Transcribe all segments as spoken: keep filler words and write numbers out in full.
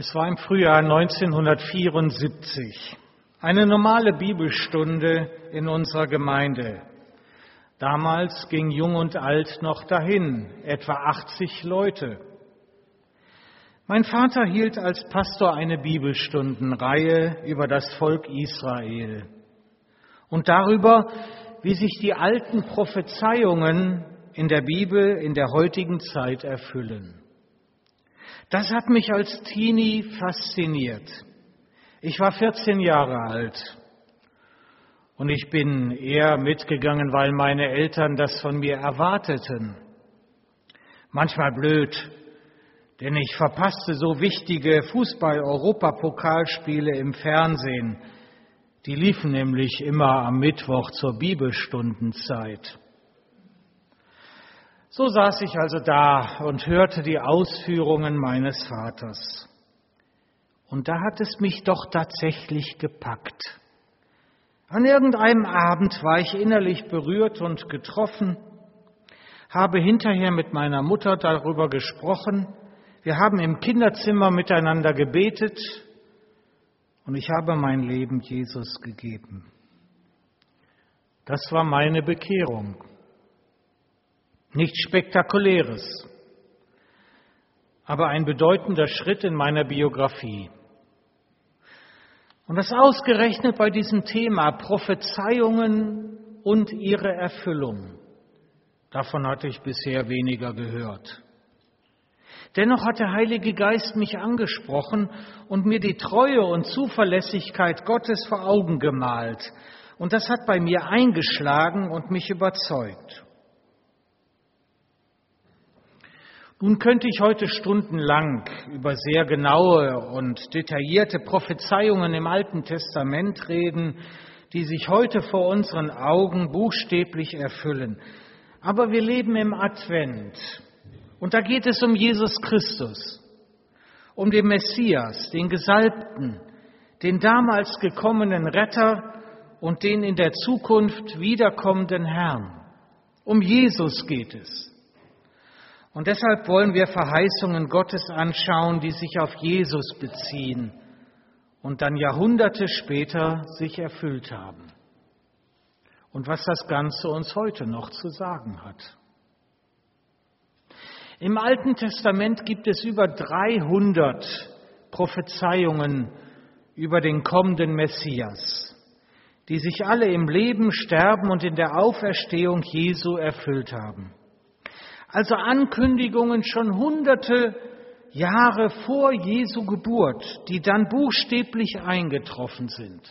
Es war im Frühjahr neunzehnhundertvierundsiebzig, eine normale Bibelstunde in unserer Gemeinde. Damals ging Jung und Alt noch dahin, etwa achtzig Leute. Mein Vater hielt als Pastor eine Bibelstundenreihe über das Volk Israel und darüber, wie sich die alten Prophezeiungen in der Bibel in der heutigen Zeit erfüllen. Das hat mich als Teenie fasziniert. Ich war vierzehn Jahre alt und ich bin eher mitgegangen, weil meine Eltern das von mir erwarteten. Manchmal blöd, denn ich verpasste so wichtige Fußball-Europapokalspiele im Fernsehen. Die liefen nämlich immer am Mittwoch zur Bibelstundenzeit. So saß ich also da und hörte die Ausführungen meines Vaters. Und da hat es mich doch tatsächlich gepackt. An irgendeinem Abend war ich innerlich berührt und getroffen, habe hinterher mit meiner Mutter darüber gesprochen. Wir haben im Kinderzimmer miteinander gebetet und ich habe mein Leben Jesus gegeben. Das war meine Bekehrung. Nichts Spektakuläres, aber ein bedeutender Schritt in meiner Biografie. Und das ausgerechnet bei diesem Thema Prophezeiungen und ihre Erfüllung. Davon hatte ich bisher weniger gehört. Dennoch hat der Heilige Geist mich angesprochen und mir die Treue und Zuverlässigkeit Gottes vor Augen gemalt. Und das hat bei mir eingeschlagen und mich überzeugt. Nun könnte ich heute stundenlang über sehr genaue und detaillierte Prophezeiungen im Alten Testament reden, die sich heute vor unseren Augen buchstäblich erfüllen. Aber wir leben im Advent und da geht es um Jesus Christus, um den Messias, den Gesalbten, den damals gekommenen Retter und den in der Zukunft wiederkommenden Herrn. Um Jesus geht es. Und deshalb wollen wir Verheißungen Gottes anschauen, die sich auf Jesus beziehen und dann Jahrhunderte später sich erfüllt haben. Und was das Ganze uns heute noch zu sagen hat. Im Alten Testament gibt es über dreihundert Prophezeiungen über den kommenden Messias, die sich alle im Leben, Sterben und in der Auferstehung Jesu erfüllt haben. Also Ankündigungen schon hunderte Jahre vor Jesu Geburt, die dann buchstäblich eingetroffen sind.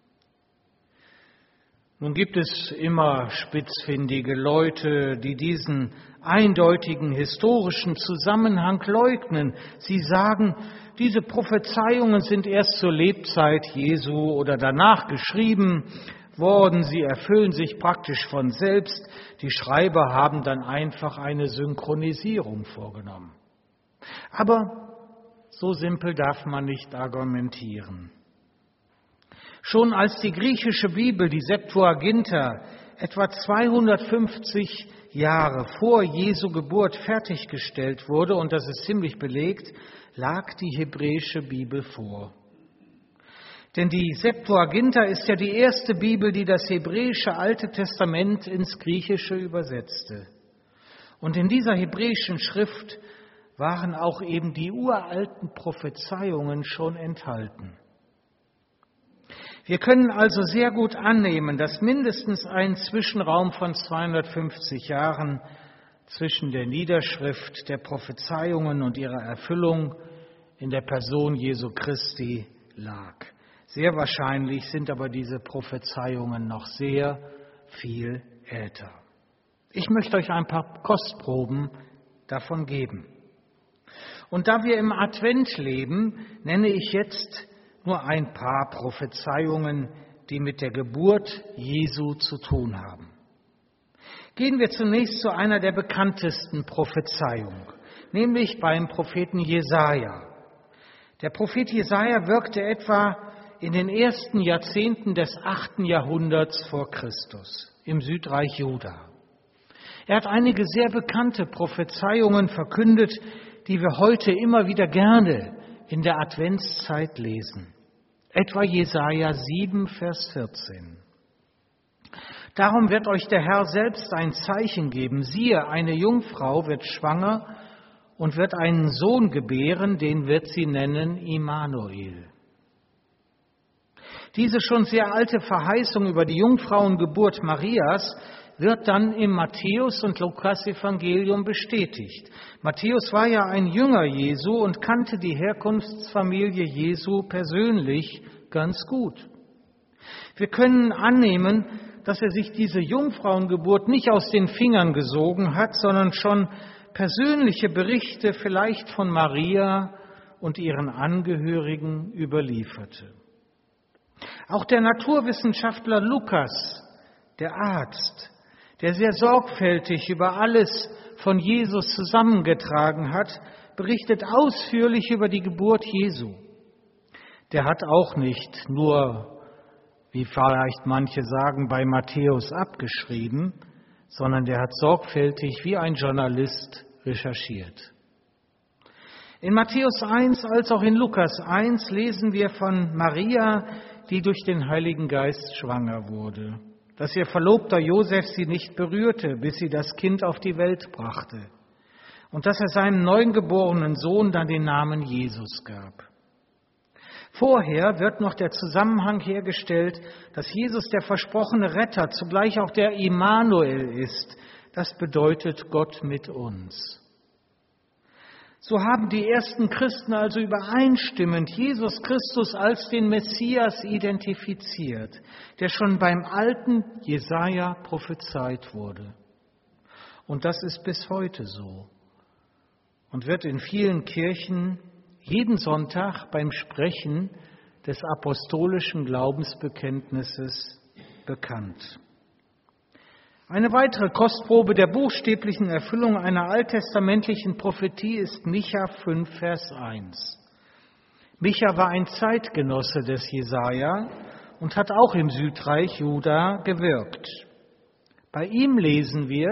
Nun gibt es immer spitzfindige Leute, die diesen eindeutigen historischen Zusammenhang leugnen. Sie sagen, diese Prophezeiungen sind erst zur Lebzeit Jesu oder danach geschrieben worden, sie erfüllen sich praktisch von selbst. Die Schreiber haben dann einfach eine Synchronisierung vorgenommen. Aber so simpel darf man nicht argumentieren. Schon als die griechische Bibel, die Septuaginta, etwa zweihundertfünfzig Jahre vor Jesu Geburt fertiggestellt wurde, und das ist ziemlich belegt, lag die hebräische Bibel vor. Denn die Septuaginta ist ja die erste Bibel, die das hebräische Alte Testament ins Griechische übersetzte. Und in dieser hebräischen Schrift waren auch eben die uralten Prophezeiungen schon enthalten. Wir können also sehr gut annehmen, dass mindestens ein Zwischenraum von zweihundertfünfzig Jahren zwischen der Niederschrift der Prophezeiungen und ihrer Erfüllung in der Person Jesu Christi lag. Sehr wahrscheinlich sind aber diese Prophezeiungen noch sehr viel älter. Ich möchte euch ein paar Kostproben davon geben. Und da wir im Advent leben, nenne ich jetzt nur ein paar Prophezeiungen, die mit der Geburt Jesu zu tun haben. Gehen wir zunächst zu einer der bekanntesten Prophezeiungen, nämlich beim Propheten Jesaja. Der Prophet Jesaja wirkte etwa in den ersten Jahrzehnten des achten Jahrhunderts vor Christus im Südreich Juda. Er hat einige sehr bekannte Prophezeiungen verkündet, die wir heute immer wieder gerne in der Adventszeit lesen. Etwa Jesaja sieben, Vers vierzehn. Darum wird euch der Herr selbst ein Zeichen geben. Siehe, eine Jungfrau wird schwanger und wird einen Sohn gebären, den wird sie nennen Immanuel. Diese schon sehr alte Verheißung über die Jungfrauengeburt Marias wird dann im Matthäus- und Lukas-Evangelium bestätigt. Matthäus war ja ein Jünger Jesu und kannte die Herkunftsfamilie Jesu persönlich ganz gut. Wir können annehmen, dass er sich diese Jungfrauengeburt nicht aus den Fingern gesogen hat, sondern schon persönliche Berichte vielleicht von Maria und ihren Angehörigen überlieferte. Auch der Naturwissenschaftler Lukas, der Arzt, der sehr sorgfältig über alles von Jesus zusammengetragen hat, berichtet ausführlich über die Geburt Jesu. Der hat auch nicht nur, wie vielleicht manche sagen, bei Matthäus abgeschrieben, sondern der hat sorgfältig wie ein Journalist recherchiert. In Matthäus eins als auch in Lukas eins lesen wir von Maria, die durch den Heiligen Geist schwanger wurde, dass ihr Verlobter Josef sie nicht berührte, bis sie das Kind auf die Welt brachte, und dass er seinem neugeborenen Sohn dann den Namen Jesus gab. Vorher wird noch der Zusammenhang hergestellt, dass Jesus der versprochene Retter zugleich auch der Immanuel ist. Das bedeutet Gott mit uns. So haben die ersten Christen also übereinstimmend Jesus Christus als den Messias identifiziert, der schon beim alten Jesaja prophezeit wurde. Und das ist bis heute so und wird in vielen Kirchen jeden Sonntag beim Sprechen des apostolischen Glaubensbekenntnisses bekannt. Eine weitere Kostprobe der buchstäblichen Erfüllung einer alttestamentlichen Prophetie ist Micha fünf, Vers eins. Micha war ein Zeitgenosse des Jesaja und hat auch im Südreich Juda gewirkt. Bei ihm lesen wir: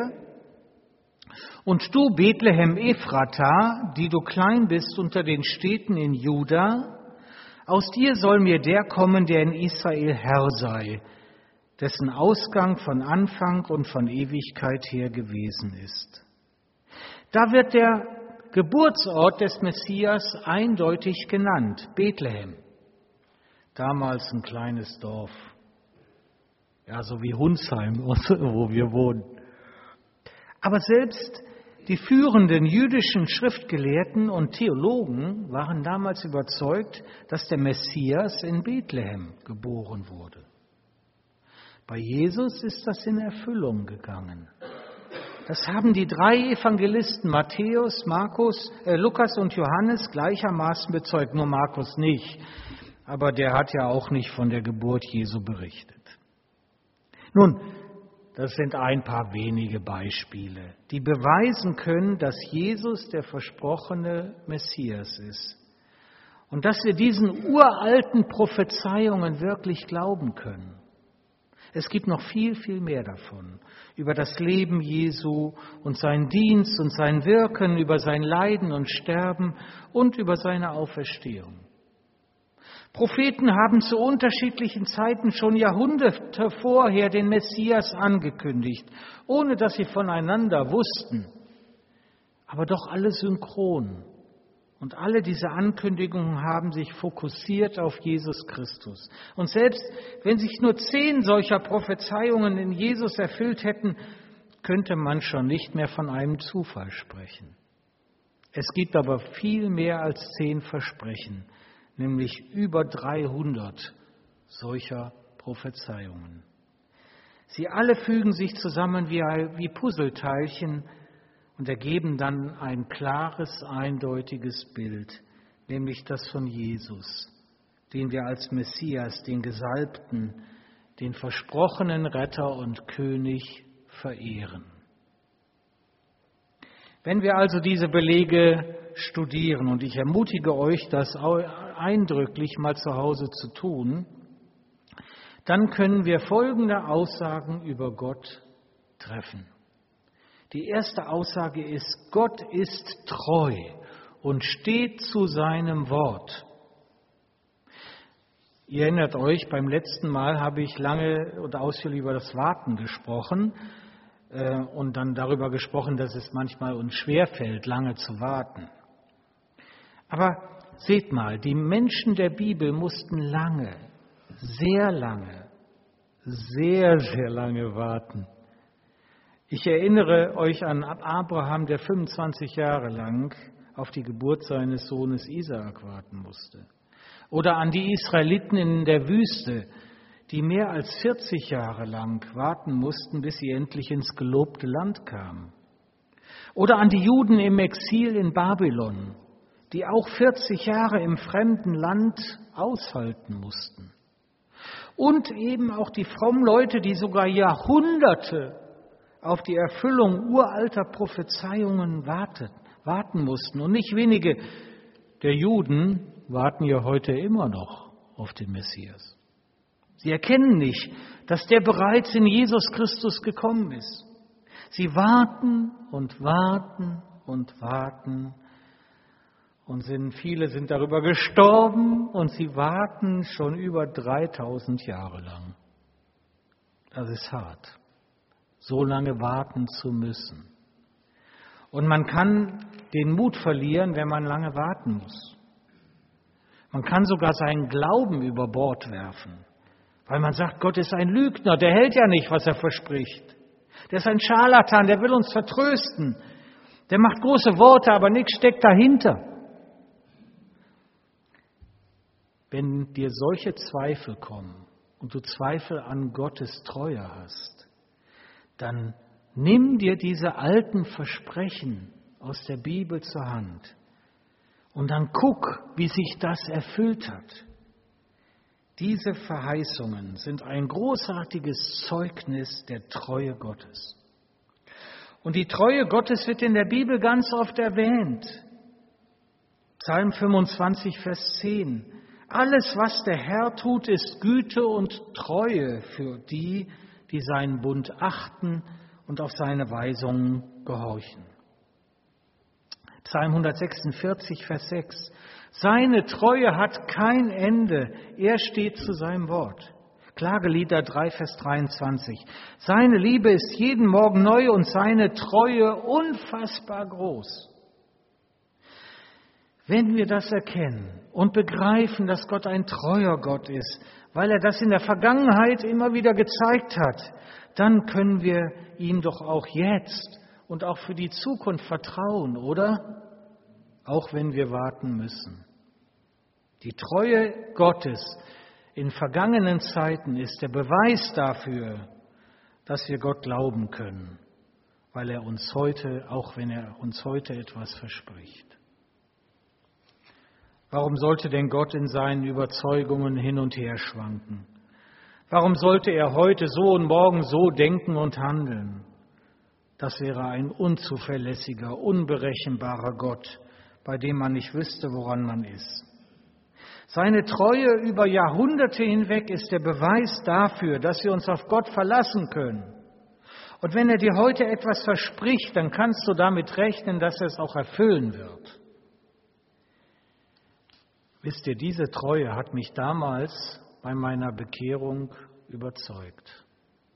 Und du, Bethlehem Ephrata, die du klein bist unter den Städten in Juda, aus dir soll mir der kommen, der in Israel Herr sei, dessen Ausgang von Anfang und von Ewigkeit her gewesen ist. Da wird der Geburtsort des Messias eindeutig genannt, Bethlehem. Damals ein kleines Dorf, ja, so wie Hunsheim, wo wir wohnen. Aber selbst die führenden jüdischen Schriftgelehrten und Theologen waren damals überzeugt, dass der Messias in Bethlehem geboren wurde. Bei Jesus ist das in Erfüllung gegangen. Das haben die drei Evangelisten Matthäus, Markus, äh, Lukas und Johannes gleichermaßen bezeugt, nur Markus nicht. Aber der hat ja auch nicht von der Geburt Jesu berichtet. Nun, das sind ein paar wenige Beispiele, die beweisen können, dass Jesus der versprochene Messias ist und dass wir diesen uralten Prophezeiungen wirklich glauben können. Es gibt noch viel, viel mehr davon, über das Leben Jesu und seinen Dienst und sein Wirken, über sein Leiden und Sterben und über seine Auferstehung. Propheten haben zu unterschiedlichen Zeiten schon Jahrhunderte vorher den Messias angekündigt, ohne dass sie voneinander wussten, aber doch alle synchron. Und alle diese Ankündigungen haben sich fokussiert auf Jesus Christus. Und selbst wenn sich nur zehn solcher Prophezeiungen in Jesus erfüllt hätten, könnte man schon nicht mehr von einem Zufall sprechen. Es gibt aber viel mehr als zehn Versprechen, nämlich über dreihundert solcher Prophezeiungen. Sie alle fügen sich zusammen wie, wie Puzzleteilchen und ergeben dann ein klares, eindeutiges Bild, nämlich das von Jesus, den wir als Messias, den Gesalbten, den versprochenen Retter und König verehren. Wenn wir also diese Belege studieren, und ich ermutige euch, das eindrücklich mal zu Hause zu tun, dann können wir folgende Aussagen über Gott treffen. Die erste Aussage ist: Gott ist treu und steht zu seinem Wort. Ihr erinnert euch, beim letzten Mal habe ich lange und ausführlich über das Warten gesprochen äh, und dann darüber gesprochen, dass es manchmal uns schwerfällt, lange zu warten. Aber seht mal, die Menschen der Bibel mussten lange, sehr lange, sehr, sehr lange warten. Ich erinnere euch an Abraham, der fünfundzwanzig Jahre lang auf die Geburt seines Sohnes Isaak warten musste. Oder an die Israeliten in der Wüste, die mehr als vierzig Jahre lang warten mussten, bis sie endlich ins gelobte Land kamen. Oder an die Juden im Exil in Babylon, die auch vierzig Jahre im fremden Land aushalten mussten. Und eben auch die frommen Leute, die sogar Jahrhunderte auf die Erfüllung uralter Prophezeiungen wartet, warten mussten. Und nicht wenige der Juden warten ja heute immer noch auf den Messias. Sie erkennen nicht, dass der bereits in Jesus Christus gekommen ist. Sie warten und warten und warten und sind, viele sind darüber gestorben und sie warten schon über dreitausend Jahre lang. Das ist hart, so lange warten zu müssen. Und man kann den Mut verlieren, wenn man lange warten muss. Man kann sogar seinen Glauben über Bord werfen, weil man sagt, Gott ist ein Lügner, der hält ja nicht, was er verspricht. Der ist ein Scharlatan, der will uns vertrösten. Der macht große Worte, aber nichts steckt dahinter. Wenn dir solche Zweifel kommen und du Zweifel an Gottes Treue hast, dann nimm dir diese alten Versprechen aus der Bibel zur Hand. Und dann guck, wie sich das erfüllt hat. Diese Verheißungen sind ein großartiges Zeugnis der Treue Gottes. Und die Treue Gottes wird in der Bibel ganz oft erwähnt. Psalm fünfundzwanzig, Vers zehn. Alles, was der Herr tut, ist Güte und Treue für die, die seinen Bund achten und auf seine Weisungen gehorchen. Psalm hundertsechsundvierzig, Vers sechs. Seine Treue hat kein Ende, er steht zu seinem Wort. Klagelieder drei, Vers dreiundzwanzig. Seine Liebe ist jeden Morgen neu und seine Treue unfassbar groß. Wenn wir das erkennen und begreifen, dass Gott ein treuer Gott ist, weil er das in der Vergangenheit immer wieder gezeigt hat, dann können wir ihm doch auch jetzt und auch für die Zukunft vertrauen, oder? Auch wenn wir warten müssen. Die Treue Gottes in vergangenen Zeiten ist der Beweis dafür, dass wir Gott glauben können, weil er uns heute, auch wenn er uns heute etwas verspricht. Warum sollte denn Gott in seinen Überzeugungen hin und her schwanken? Warum sollte er heute so und morgen so denken und handeln? Das wäre ein unzuverlässiger, unberechenbarer Gott, bei dem man nicht wüsste, woran man ist. Seine Treue über Jahrhunderte hinweg ist der Beweis dafür, dass wir uns auf Gott verlassen können. Und wenn er dir heute etwas verspricht, dann kannst du damit rechnen, dass er es auch erfüllen wird. Wisst ihr, diese Treue hat mich damals bei meiner Bekehrung überzeugt.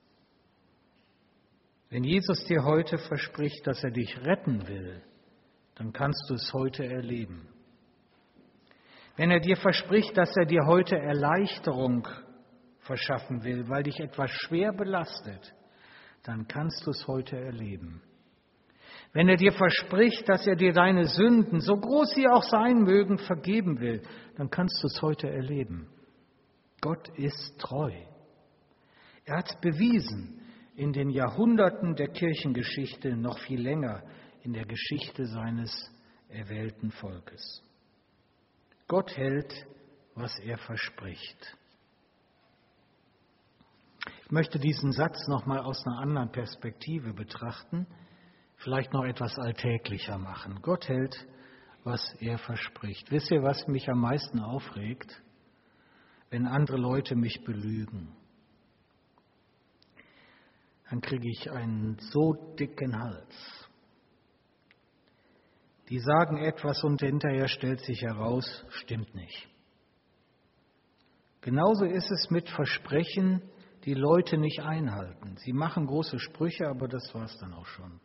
Wenn Jesus dir heute verspricht, dass er dich retten will, dann kannst du es heute erleben. Wenn er dir verspricht, dass er dir heute Erleichterung verschaffen will, weil dich etwas schwer belastet, dann kannst du es heute erleben. Wenn er dir verspricht, dass er dir deine Sünden, so groß sie auch sein mögen, vergeben will, dann kannst du es heute erleben. Gott ist treu. Er hat es bewiesen in den Jahrhunderten der Kirchengeschichte, noch viel länger in der Geschichte seines erwählten Volkes. Gott hält, was er verspricht. Ich möchte diesen Satz noch mal aus einer anderen Perspektive betrachten, vielleicht noch etwas alltäglicher machen. Gott hält, was er verspricht. Wisst ihr, was mich am meisten aufregt? Wenn andere Leute mich belügen. Dann kriege ich einen so dicken Hals. Die sagen etwas und hinterher stellt sich heraus, stimmt nicht. Genauso ist es mit Versprechen, die Leute nicht einhalten. Sie machen große Sprüche, aber das war es dann auch schon.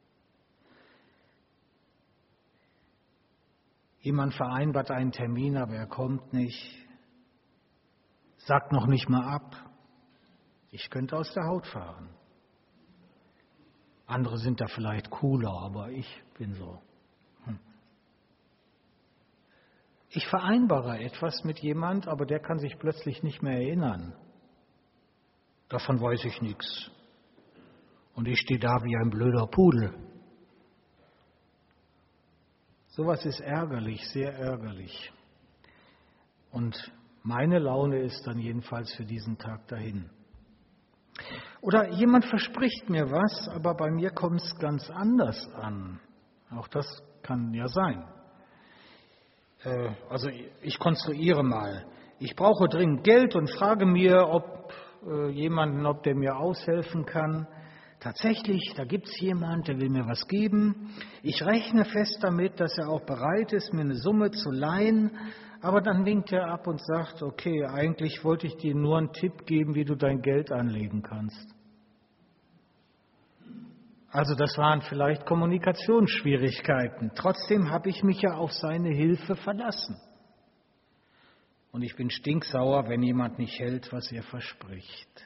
Jemand vereinbart einen Termin, aber er kommt nicht, sagt noch nicht mal ab. Ich könnte aus der Haut fahren. Andere sind da vielleicht cooler, aber ich bin so. Hm. Ich vereinbare etwas mit jemand, aber der kann sich plötzlich nicht mehr erinnern. Davon weiß ich nichts. Und ich stehe da wie ein blöder Pudel. Sowas ist ärgerlich, sehr ärgerlich. Und meine Laune ist dann jedenfalls für diesen Tag dahin. Oder jemand verspricht mir was, aber bei mir kommt es ganz anders an. Auch das kann ja sein. Äh, also ich konstruiere mal. Ich brauche dringend Geld und frage mir, ob äh, jemanden, ob der mir aushelfen kann. Tatsächlich, da gibt es jemanden, der will mir was geben. Ich rechne fest damit, dass er auch bereit ist, mir eine Summe zu leihen. Aber dann winkt er ab und sagt, okay, eigentlich wollte ich dir nur einen Tipp geben, wie du dein Geld anlegen kannst. Also das waren vielleicht Kommunikationsschwierigkeiten. Trotzdem habe ich mich ja auf seine Hilfe verlassen. Und ich bin stinksauer, wenn jemand nicht hält, was er verspricht.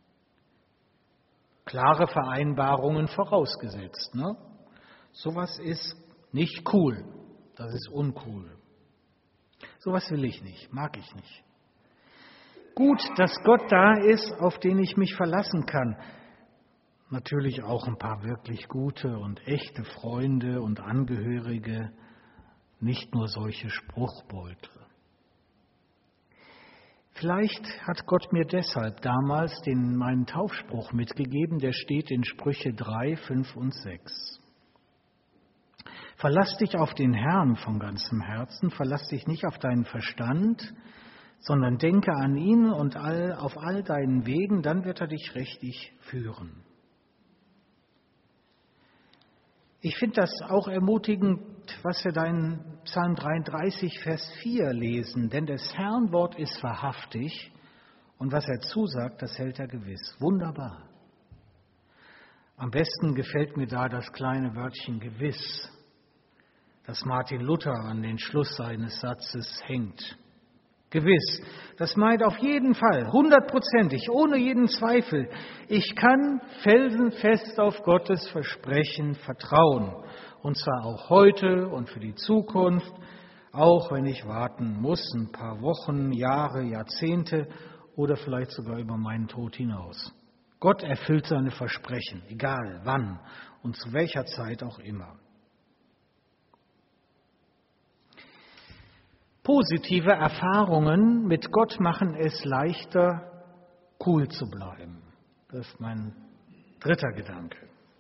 Klare Vereinbarungen vorausgesetzt. Ne? Sowas ist nicht cool. Das ist uncool. Sowas will ich nicht, mag ich nicht. Gut, dass Gott da ist, auf den ich mich verlassen kann. Natürlich auch ein paar wirklich gute und echte Freunde und Angehörige, nicht nur solche Spruchbeutel. Vielleicht hat Gott mir deshalb damals den, meinen Taufspruch mitgegeben, der steht in Sprüche drei, fünf und sechs. Verlass dich auf den Herrn von ganzem Herzen, verlass dich nicht auf deinen Verstand, sondern denke an ihn und all, auf all deinen Wegen, dann wird er dich richtig führen. Ich finde das auch ermutigend, was wir da in Psalm dreiunddreißig, Vers vier lesen. Denn des Herrn Wort ist wahrhaftig und was er zusagt, das hält er gewiss. Wunderbar. Am besten gefällt mir da das kleine Wörtchen gewiss, das Martin Luther an den Schluss seines Satzes hängt. Gewiss, das meint auf jeden Fall, hundertprozentig, ohne jeden Zweifel. Ich kann felsenfest auf Gottes Versprechen vertrauen. Und zwar auch heute und für die Zukunft, auch wenn ich warten muss, ein paar Wochen, Jahre, Jahrzehnte oder vielleicht sogar über meinen Tod hinaus. Gott erfüllt seine Versprechen, egal wann und zu welcher Zeit auch immer. Positive Erfahrungen mit Gott machen es leichter, cool zu bleiben. Das ist mein dritter Gedanke.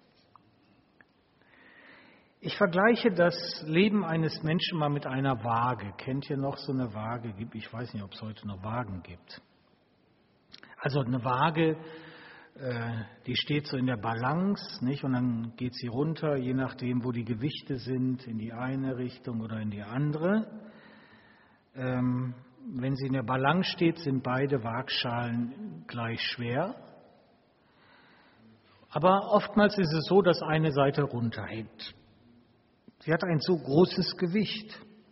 Ich vergleiche das Leben eines Menschen mal mit einer Waage. Kennt ihr noch so eine Waage? Ich weiß nicht, ob es heute noch Waagen gibt. Also eine Waage, die steht so in der Balance, nicht? Und dann geht sie runter, je nachdem, wo die Gewichte sind, in die eine Richtung oder in die andere. Ähm, wenn sie in der Balance steht, sind beide Waagschalen gleich schwer. Aber oftmals ist es so, dass eine Seite runterhängt. Sie hat ein so großes Gewicht.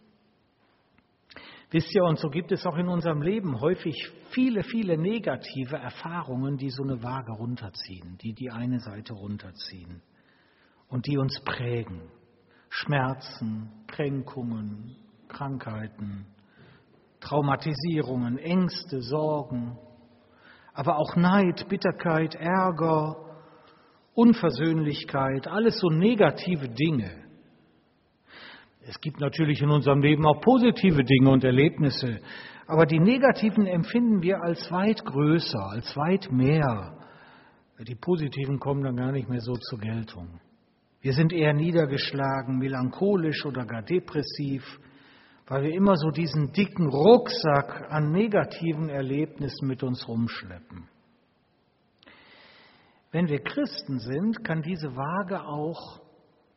Wisst ihr, und so gibt es auch in unserem Leben häufig viele, viele negative Erfahrungen, die so eine Waage runterziehen, die die eine Seite runterziehen und die uns prägen. Schmerzen, Kränkungen, Krankheiten, Traumatisierungen, Ängste, Sorgen, aber auch Neid, Bitterkeit, Ärger, Unversöhnlichkeit, alles so negative Dinge. Es gibt natürlich in unserem Leben auch positive Dinge und Erlebnisse, aber die negativen empfinden wir als weit größer, als weit mehr. Die positiven kommen dann gar nicht mehr so zur Geltung. Wir sind eher niedergeschlagen, melancholisch oder gar depressiv, weil wir immer so diesen dicken Rucksack an negativen Erlebnissen mit uns rumschleppen. Wenn wir Christen sind, kann diese Waage auch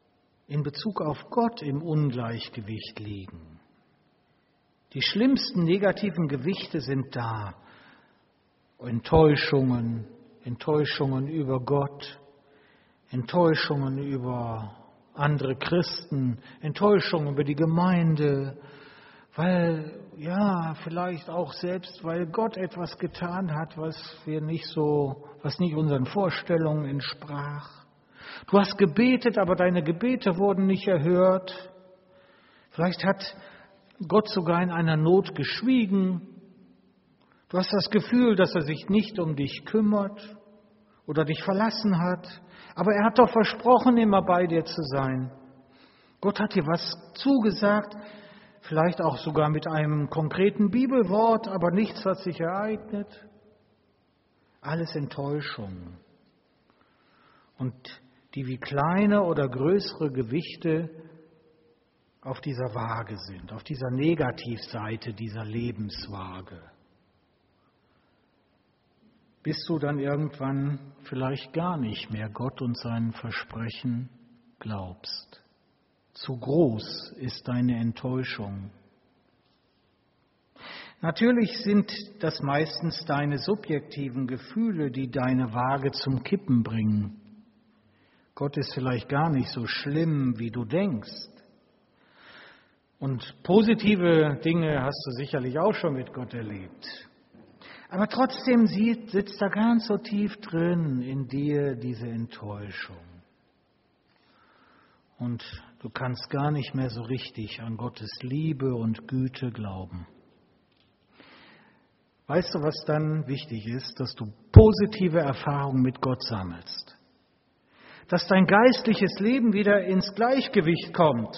in Bezug auf Gott im Ungleichgewicht liegen. Die schlimmsten negativen Gewichte sind da. Enttäuschungen, Enttäuschungen über Gott, Enttäuschungen über andere Christen, Enttäuschungen über die Gemeinde, weil, ja, vielleicht auch selbst, weil Gott etwas getan hat, was wir nicht so, was nicht unseren Vorstellungen entsprach. Du hast gebetet, aber deine Gebete wurden nicht erhört. Vielleicht hat Gott sogar in einer Not geschwiegen. Du hast das Gefühl, dass er sich nicht um dich kümmert oder dich verlassen hat. Aber er hat doch versprochen, immer bei dir zu sein. Gott hat dir was zugesagt, vielleicht auch sogar mit einem konkreten Bibelwort, aber nichts hat sich ereignet. Alles Enttäuschung. Und die wie kleine oder größere Gewichte auf dieser Waage sind, auf dieser Negativseite dieser Lebenswaage. Bis du dann irgendwann vielleicht gar nicht mehr Gott und seinen Versprechen glaubst. Zu groß ist deine Enttäuschung. Natürlich sind das meistens deine subjektiven Gefühle, die deine Waage zum Kippen bringen. Gott ist vielleicht gar nicht so schlimm, wie du denkst. Und positive Dinge hast du sicherlich auch schon mit Gott erlebt. Aber trotzdem sitzt da ganz so tief drin in dir diese Enttäuschung. Und du kannst gar nicht mehr so richtig an Gottes Liebe und Güte glauben. Weißt du, was dann wichtig ist? Dass du positive Erfahrungen mit Gott sammelst. Dass dein geistliches Leben wieder ins Gleichgewicht kommt.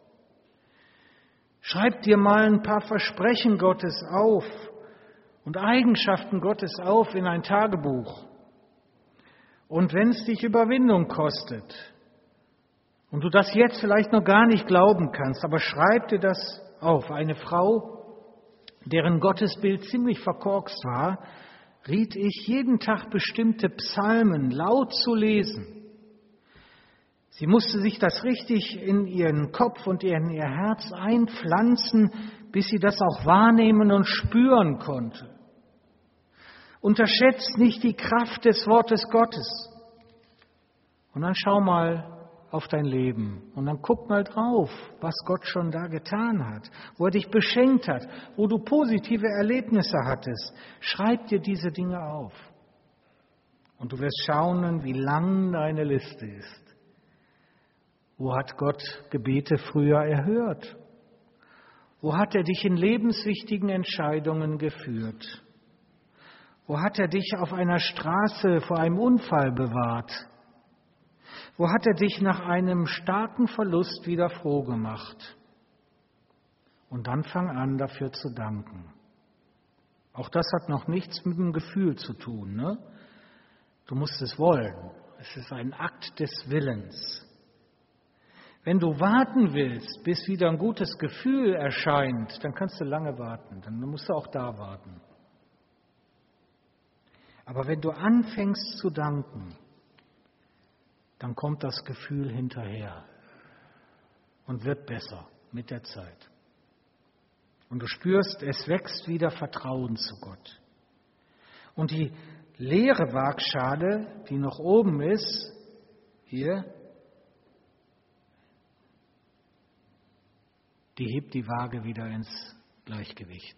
Schreib dir mal ein paar Versprechen Gottes auf und Eigenschaften Gottes auf in ein Tagebuch. Und wenn es dich Überwindung kostet und du das jetzt vielleicht noch gar nicht glauben kannst, aber schreib dir das auf. Eine Frau, deren Gottesbild ziemlich verkorkst war, riet ich, jeden Tag bestimmte Psalmen laut zu lesen. Sie musste sich das richtig in ihren Kopf und in ihr Herz einpflanzen, bis sie das auch wahrnehmen und spüren konnte. Unterschätzt nicht die Kraft des Wortes Gottes. Und dann schau mal auf dein Leben und dann guck mal drauf, was Gott schon da getan hat, wo er dich beschenkt hat, wo du positive Erlebnisse hattest. Schreib dir diese Dinge auf. Und du wirst staunen, wie lang deine Liste ist. Wo hat Gott Gebete früher erhört? Wo hat er dich in lebenswichtigen Entscheidungen geführt? Wo hat er dich auf einer Straße vor einem Unfall bewahrt? Wo hat er dich nach einem starken Verlust wieder froh gemacht? Und dann fang an, dafür zu danken. Auch das hat noch nichts mit dem Gefühl zu tun, ne? Du musst es wollen. Es ist ein Akt des Willens. Wenn du warten willst, bis wieder ein gutes Gefühl erscheint, dann kannst du lange warten, dann musst du auch da warten. Aber wenn du anfängst zu danken, dann kommt das Gefühl hinterher und wird besser mit der Zeit. Und du spürst, es wächst wieder Vertrauen zu Gott. Und die leere Waagschale, die noch oben ist, hier, die hebt die Waage wieder ins Gleichgewicht.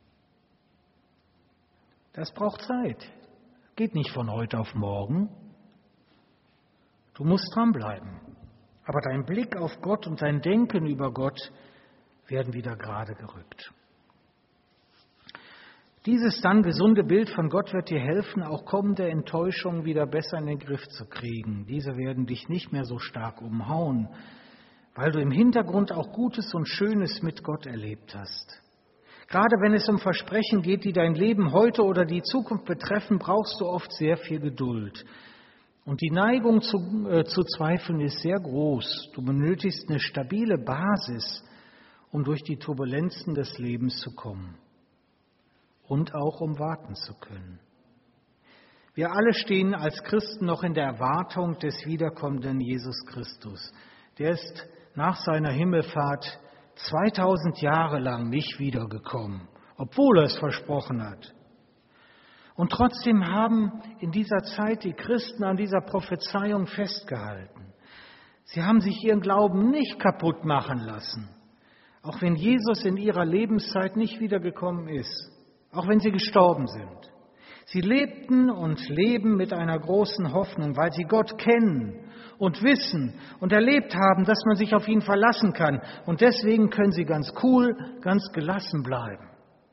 Das braucht Zeit. Geht nicht von heute auf morgen. Du musst dranbleiben. Aber dein Blick auf Gott und dein Denken über Gott werden wieder gerade gerückt. Dieses dann gesunde Bild von Gott wird dir helfen, auch kommende Enttäuschungen wieder besser in den Griff zu kriegen. Diese werden dich nicht mehr so stark umhauen, weil du im Hintergrund auch Gutes und Schönes mit Gott erlebt hast. Gerade wenn es um Versprechen geht, die dein Leben heute oder die Zukunft betreffen, brauchst du oft sehr viel Geduld. Und die Neigung zu, äh, zu zweifeln ist sehr groß. Du benötigst eine stabile Basis, um durch die Turbulenzen des Lebens zu kommen und auch um warten zu können. Wir alle stehen als Christen noch in der Erwartung des wiederkommenden Jesus Christus. der ist nach seiner Himmelfahrt zweitausend Jahre lang nicht wiedergekommen, obwohl er es versprochen hat. Und trotzdem haben in dieser Zeit die Christen an dieser Prophezeiung festgehalten. Sie haben sich ihren Glauben nicht kaputt machen lassen, auch wenn Jesus in ihrer Lebenszeit nicht wiedergekommen ist, auch wenn sie gestorben sind. Sie lebten und leben mit einer großen Hoffnung, weil sie Gott kennen und wissen und erlebt haben, dass man sich auf ihn verlassen kann. Und deswegen können sie ganz cool, ganz gelassen bleiben.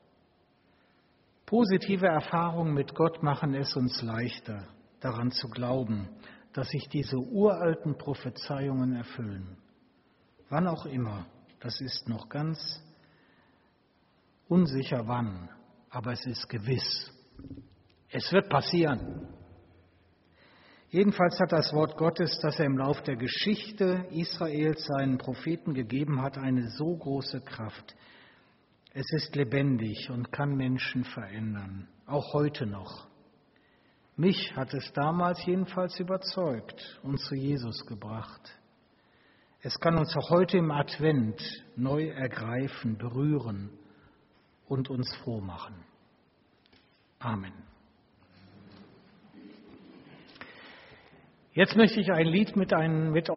Positive Erfahrungen mit Gott machen es uns leichter, daran zu glauben, dass sich diese uralten Prophezeiungen erfüllen. Wann auch immer, das ist noch ganz unsicher wann, aber es ist gewiss. Es wird passieren. Jedenfalls hat das Wort Gottes, das er im Lauf der Geschichte Israels seinen Propheten gegeben hat, eine so große Kraft. Es ist lebendig und kann Menschen verändern, auch heute noch. Mich hat es damals jedenfalls überzeugt und zu Jesus gebracht. Es kann uns auch heute im Advent neu ergreifen, berühren und uns froh machen. Amen. Jetzt möchte ich ein Lied mit einem mit